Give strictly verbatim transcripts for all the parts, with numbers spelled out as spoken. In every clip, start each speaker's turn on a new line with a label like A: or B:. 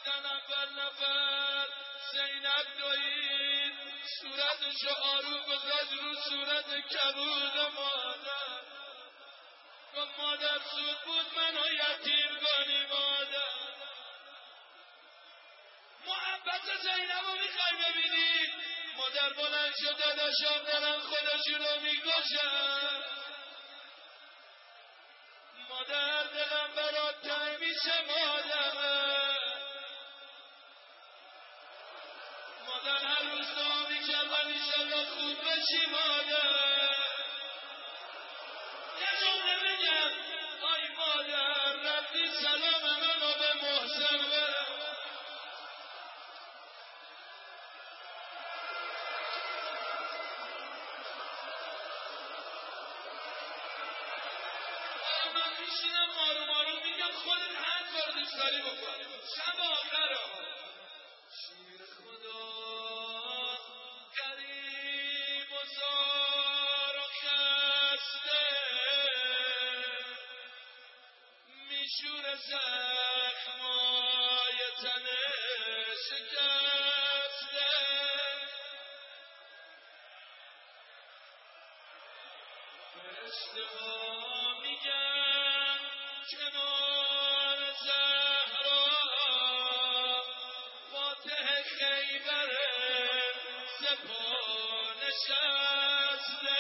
A: دیدن اول نفر زینب دوید صورتشو آروم گذاشت رو صورت کبود مادر گفت مادر زود بود منو یتیم کنی مادر. محبت زینب رو میخوای ببینی؟ مادر بلند شد داداشم دارن خودشونو میکشن مادر دلم برات تنگ میشه مادر. مادر هر روز دعا میکرد انشالله خوب بشی مادر. یه جمله میگم آی مادر رفتی سلام منو به محسن برم. من میشینم مارو مارو میگم خودت هر کار دوست داری بکن. شب آخر آقا شیر خدا غریب و زار و خسته میشور زخمای تن شکسته فرشته ها میگن کنار زهرا فاتح خیبر سپاه نشسته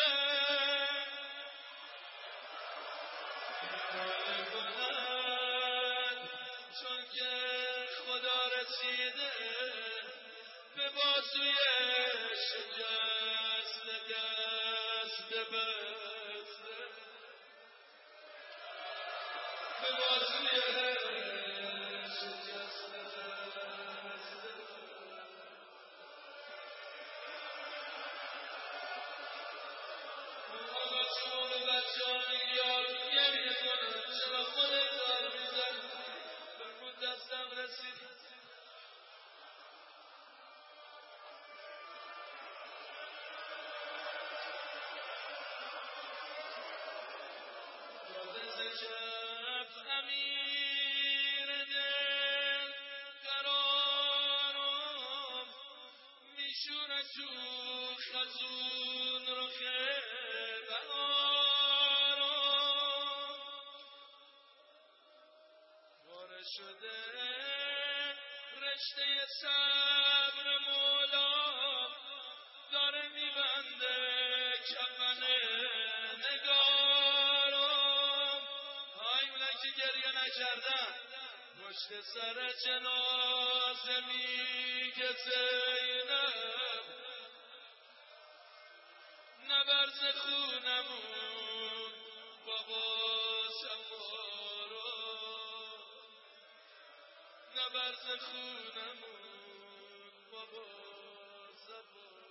A: کنند چون که خدا رسیده به بازوی شکست دست بسته به بازوی شکست دست بابا چون بچه ها یاد گریه کنن چرا خودت دار میزن فرمود دستم رسید زکف امیر دل قرارم میشونه تو خزون رو خبرارم پاره شده رشته صبر مولا داره میبنده کفن نگارم. های اونایی که گریه نکردن پشت سر جنازه میگه زینب نبرز خونمون بابا سفارا نبرز خونمون بابا سفارا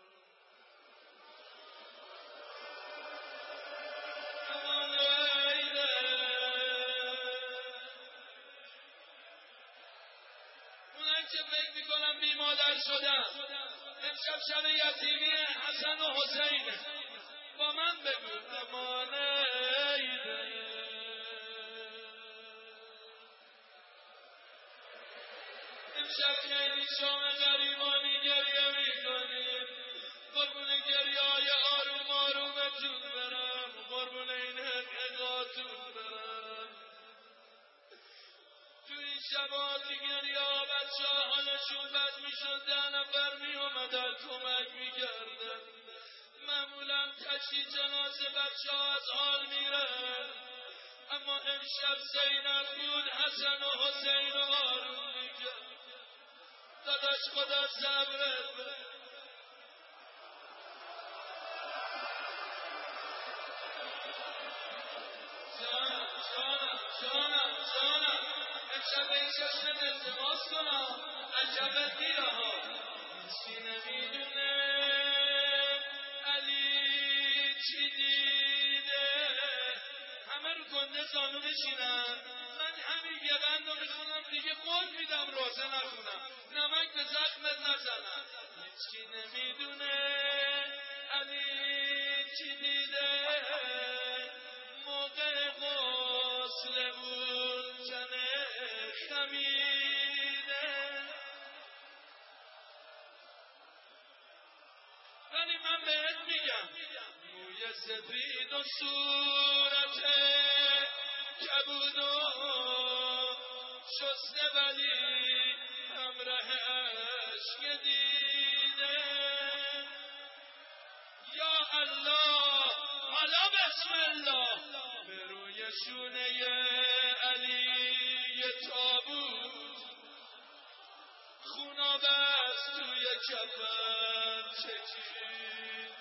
A: اونایی که فکر میکنم بی مادر شدم امشب شب یتیمی حسن و حسینه با من بگو امان ایده. امشب خیلی شام غریبانی گریه میکنیم قربون گریه های آروم آرومتون برم قربون این حقیقاتون برم. تو این شبا گریه ها بچه ها حالشون بد میشد ده نفر میومدن کمک میکردن. معمولا تشییع جنازه بچه ها از حال میرن اما امشب زینب بود حسن و حسین رو آروم میکرد. داداش خدا صبرت بده. جانم جانم جانم جانم امشب این چشمت التماس کنم عجبت میره ها هیچی نمیدونه علی چی دیده. همه رو کنده زانو بشینن من همین یه بند رو میخونم دیگه قول میدم روزه نخونم نمک به زخمت نزنم. هیچی نمیدونه علی چی دیده موقع غسل بود تنه خمیده روی سفید و صورت کبود و شسته ولی همراه عشق دیده یا الله حالا بسم الله به روی شونه علی تابوت خوناب است توی کفن چکید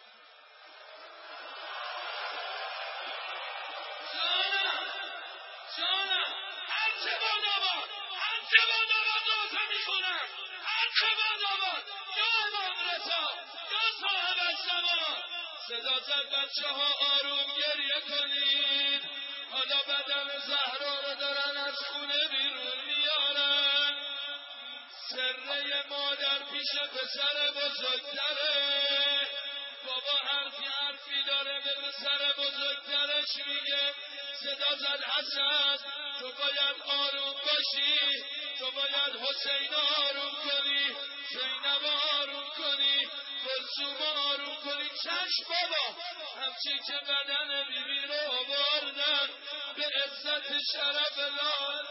A: جانم جانم هرچه باد آباد هرچه باد آباد دوزه میخونم هرچه باد آباد یا امام رضا یا صاحب الزمان صدا زد بچه ها آروم گریه کنید حالا بدن زهرا رو دارن از خونه بیرون میارن سره مادر پیش پسر بزرگتره بابا حرفی حرفی داره به پسر بزرگترش میگه صدا زد حسن تو باید آروم باشی تو باید حسین آروم کنی زینب آروم کنی کلثوم آروم کنی چشم بابا همچین که بدن بیبی رو آوردن به عزت شرف لال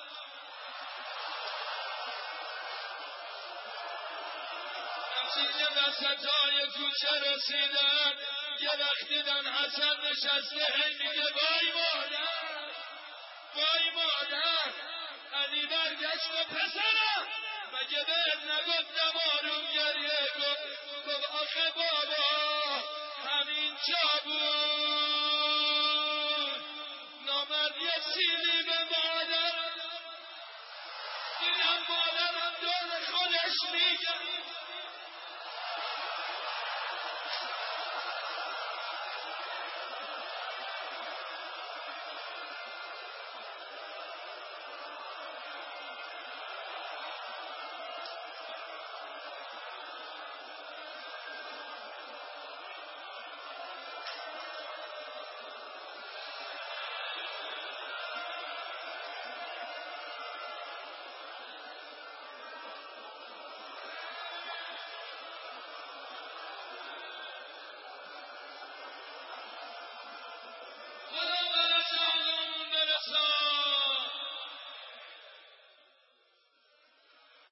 A: همچین که وسطای کوچه رسیدن یه وقت دیدن حسن نشسته هی میگه وای مادر وای مادر علی برگشت و پسرم مگه بهت نگفتم آروم گریه کن گفت آخه بابا همین جا بود نامرد یه سیلی به مادرم اینم مادرم دور خودش میگه